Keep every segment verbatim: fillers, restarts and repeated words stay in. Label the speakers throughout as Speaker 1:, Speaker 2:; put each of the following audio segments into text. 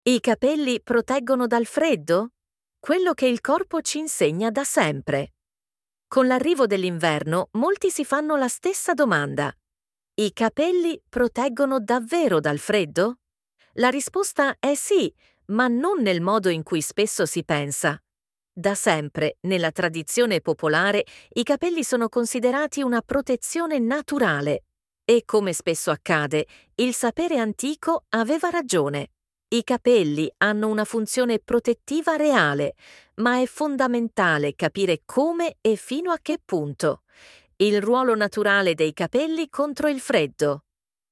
Speaker 1: I capelli proteggono dal freddo? Quello che il corpo ci insegna da sempre. Con l'arrivo dell'inverno, molti si fanno la stessa domanda. I capelli proteggono davvero dal freddo? La risposta è sì, ma non nel modo in cui spesso si pensa. Da sempre, nella tradizione popolare, i capelli sono considerati una protezione naturale. E come spesso accade, il sapere antico aveva ragione. I capelli hanno una funzione protettiva reale, ma è fondamentale capire come e fino a che punto. Il ruolo naturale dei capelli contro il freddo.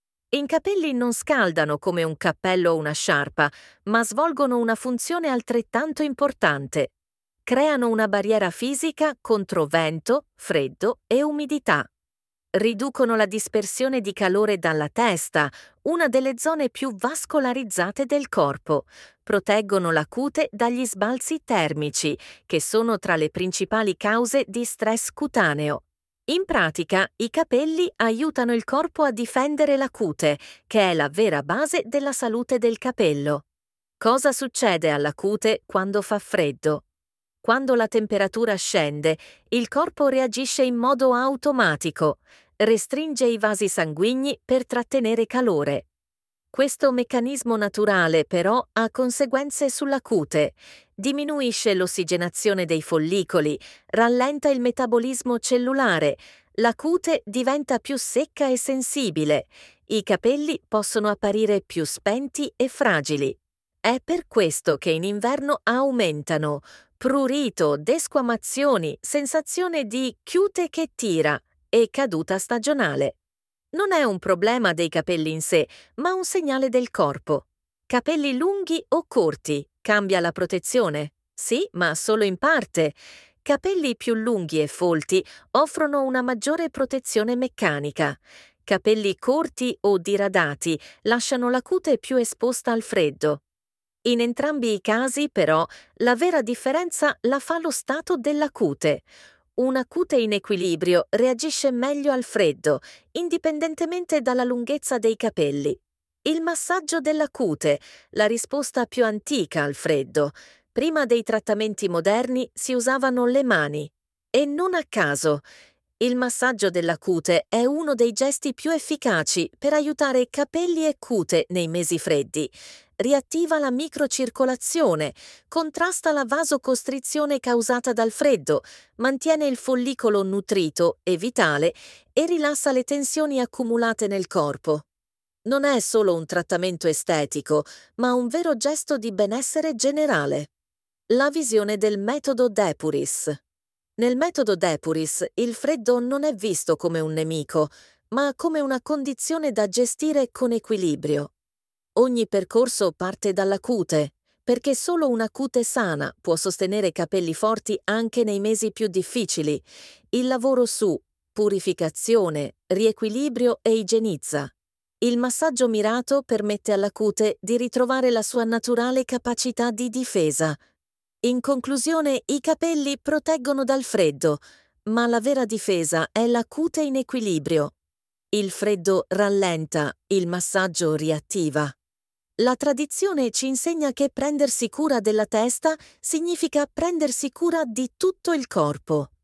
Speaker 1: I capelli non scaldano come un cappello o una sciarpa, ma svolgono una funzione altrettanto importante. Creano una barriera fisica contro vento, freddo e umidità. Riducono la dispersione di calore dalla testa, una delle zone più vascolarizzate del corpo. Proteggono la cute dagli sbalzi termici, che sono tra le principali cause di stress cutaneo. In pratica, i capelli aiutano il corpo a difendere la cute, che è la vera base della salute del capello. Cosa succede alla cute quando fa freddo? Quando la temperatura scende, il corpo reagisce in modo automatico, restringe i vasi sanguigni per trattenere calore. Questo meccanismo naturale, però, ha conseguenze sulla cute. Diminuisce l'ossigenazione dei follicoli, rallenta il metabolismo cellulare, la cute diventa più secca e sensibile, i capelli possono apparire più spenti e fragili. È per questo che in inverno aumentano prurito, desquamazioni, sensazione di chiute che tira e caduta stagionale. Non è un problema dei capelli in sé, ma un segnale del corpo. Capelli lunghi o corti? Cambia la protezione? Sì, ma solo in parte. Capelli più lunghi e folti offrono una maggiore protezione meccanica. Capelli corti o diradati lasciano la cute più esposta al freddo. In entrambi i casi, però, la vera differenza la fa lo stato della cute. Una cute in equilibrio reagisce meglio al freddo, indipendentemente dalla lunghezza dei capelli. Il massaggio della cute, la risposta più antica al freddo. Prima dei trattamenti moderni si usavano le mani. E non a caso. Il massaggio della cute è uno dei gesti più efficaci per aiutare capelli e cute nei mesi freddi. Riattiva la microcircolazione, contrasta la vasocostrizione causata dal freddo, mantiene il follicolo nutrito e vitale e rilassa le tensioni accumulate nel corpo. Non è solo un trattamento estetico, ma un vero gesto di benessere generale. La visione del metodo Depuris. Nel metodo Depuris il freddo non è visto come un nemico, ma come una condizione da gestire con equilibrio. Ogni percorso parte dalla cute, perché solo una cute sana può sostenere capelli forti anche nei mesi più difficili. Il lavoro su purificazione, riequilibrio e igienizza. Il massaggio mirato permette alla cute di ritrovare la sua naturale capacità di difesa. In conclusione, i capelli proteggono dal freddo, ma la vera difesa è la cute in equilibrio. Il freddo rallenta, il massaggio riattiva. La tradizione ci insegna che prendersi cura della testa significa prendersi cura di tutto il corpo.